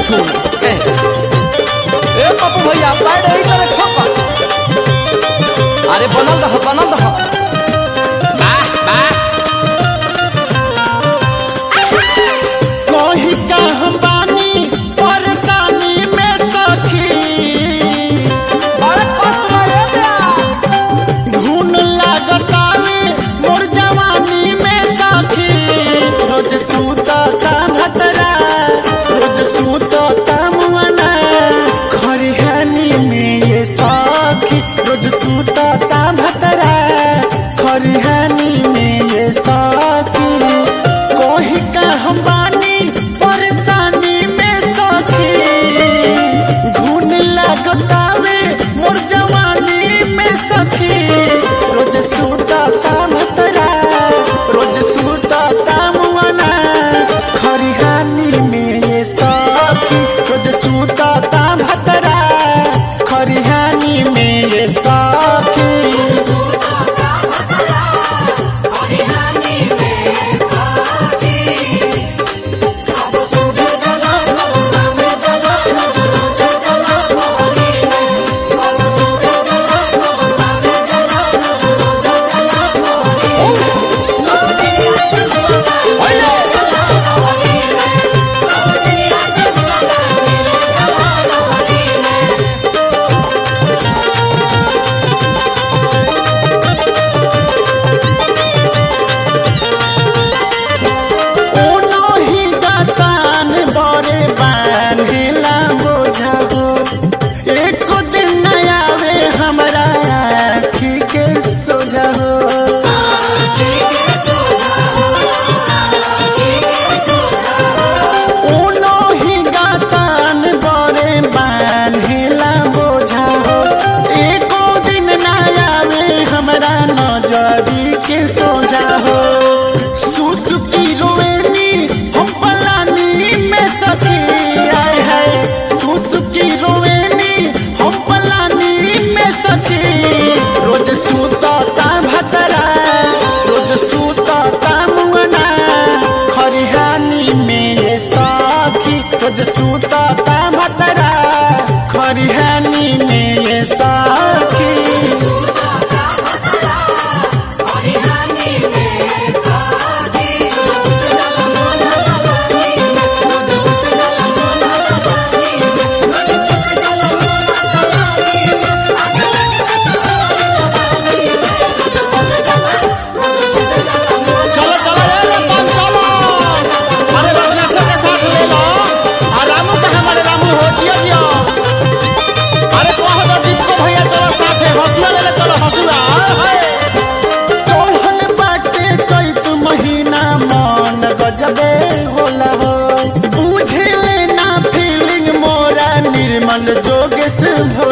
सुन ए पप्पू भैया साइड यही तरह ठोका। अरे बनल रह वाह वाह कोही का हम बानी परेशानी में सखी बड़े कष्ट में रे ब्यास घून लागतावे मोर जवानी में सखी रोज सूता का भतरा रोज सूता मुआना खरिहानी में ये सखी रोज सूता का भतरा खरिहानी में ये सखी कोही का हम बानी परेशानी में सखी घून लागतावे मोर जवानी में सखी रोज सूता का भतरा रोज सूता का मुआना खरिहानी में ये सखी रोज सूता का भतरा खरिहानी में ये सखी रोज सूता का भतरा खरिहानी में ये सखी जबे होला हो बुझे लेना फीलिंग मोरा निर्मल जोगेश